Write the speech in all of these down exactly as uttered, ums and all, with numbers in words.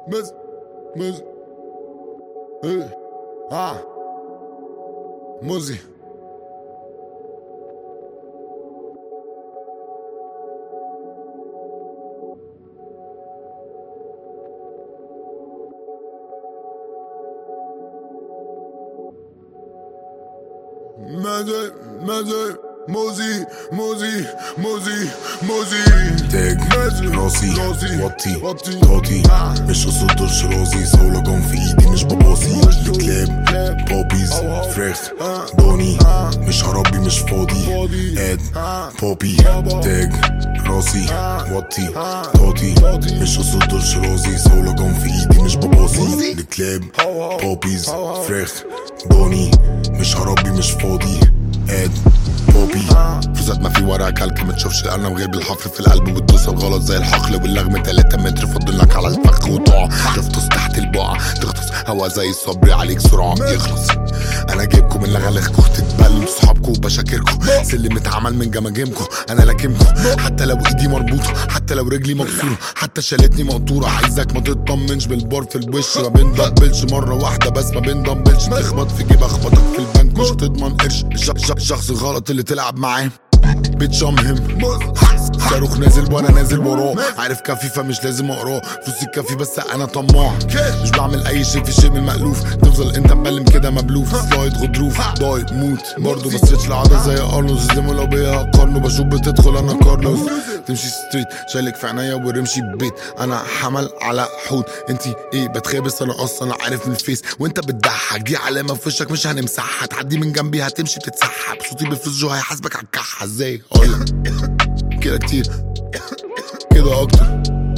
مز مز ايه اه موزي مازي مازي موزي موزي موزي موزي تاج مازي راسي راسي وطي وطي طاطي آه. مش قصدرش راسي صولجان في ايدي مش بباصي كلاب كلاب. بوبيز أو أو. فراخ آه. دوني آه. مش هربي مش فاضي فاضي. اد آه. بوبي بابا. تاج راسي آه. وطي آه. طاطي طاطي. مش قصدرش راسي صولجان في ايدي مش بباصي كلاب أو أو. بوبيز أو أو. فراخ دوني مش هربي مش فاضي اد بوبي فزات ما في ورا كلك ما تشوفش القلم غير بالحفر في القلب وتدوس الغلط زي الحقل واللغم تلاتة متر فضلك على الفخ وتقع تغطس تحت البقع تغطس هوا زي الصبر عليك سرعة يخلص انا جايبكم من لغلخكم تتبلوا صحابكم وبشاكركم سلم اتعمل من جماجمكم انا لاكمكم حتى لو ايدي مربوطة حتى لو رجلي مكسورة حتى شالتني مقطورة عايزك ما تطمنش بالبار في الوش ما بندبلش مرة واحدة بس ما بندبلش تخبط في جيب اخبطك في البنك مش هتضمن قرش الشخص الغلط اللي تلعب معاه بتشمهم صاروخ نازل وانا نازل وراه عارف كافي فمش لازم اقراه فلوسي كافي بس انا طماع مش بعمل اي شيء في شيء من المألوف تفضل انت مبلم كده مبلوف سلايد غضروف ضايق موت برضه بسيتش العادة زي ارنولد زي لو بيها قارنه بشوف بتدخل انا كارلوس تمشي ستريت شايلك في عينيا ورمشي ببيت انا حمل على حوت انتي ايه بتخابس انا اصلا عارف من الفيس وانت بتضحك دي علامه في وشك مش هنمسحها هتعدي من جنبي هتمشي بتتسحب صوتي بفلوس جو هيحاسبك على الكحه ازاي اقولك كده كتير كده اكتر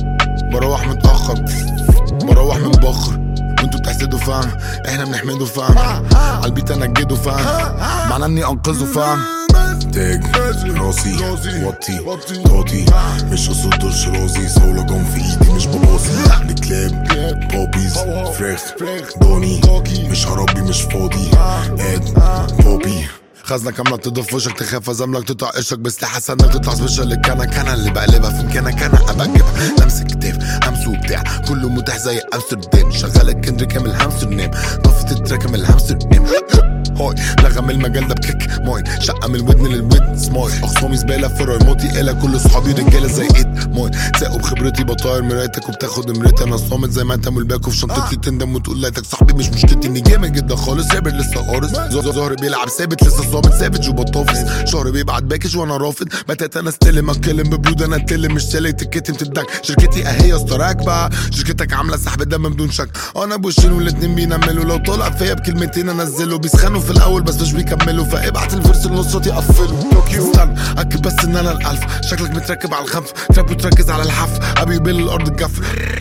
بروح متاخر بروح من بخر وانتوا بتحسدوا فاهم احنا بنحمده فاهم عالبيت انا جيده فاهم معناه اني انقذه فاهم تاج راسي وطي طاطي مش قصدرش راسي صولجان في ايدي مش بباصي كلاب بوبيز فراخ دوني مش هربي مش فاضي اد بوبي خزنة كاملة تضيف وشك تخاف ازملك تقطع قشك بسلاح سنك تطلع سبيشال الكنكه كان اللي بقلبها في مكانك انا ابقى اجيبها لمس كتاف همس وبتاع كله متاح زي امستردام شغالك كندريك كامل هامستر نام طفت التراك من الهامستر نام هاي لغم المجال ده بكيك ماي شقه من الودن للودن سماي اخصامي زباله في ريموتي الا كل صحابي رجاله زي ايد ماي ساقوا بخبرتي بطاير مرايتك وبتاخد مرايتي انا صامت زي ما انت ملباكو في شنطتي تندم وتقول ليتك صاحبي مش مشكلتي اني جامد جدا خالص رابر لسه قارص ظهري بيلعب ثابت لسه صامت ثابت وبطافس شهري بيبعت باكج وانا رافض بتات انا استلم اتكلم ببرود انا اتكلم مش سالك تكتم تدك شركتي اهي استراك بقى شركتك عامله سحب دم بدون شك انا بوشين والاتنين بينملوا لو طلع فيا بكلمتين انزله بيسخنوا في الاول بس مش بيكملوا فابعت الفرس النصات يقفلوا استنى اكد بس ان انا الالف شكلك متركب على الخنف تراك بتركز على الحف ابي بيل الارض الجف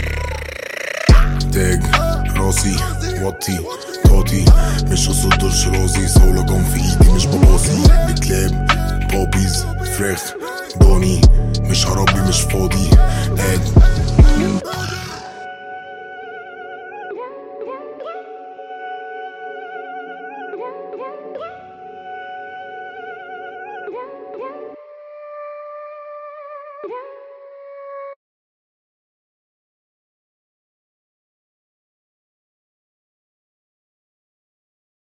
تاج راسي وطي طاطي مش قصدرش راسي صولجان في ايدي مش بباصي كلاب بوبيز فراخ دوني مش هربي مش فاضي اد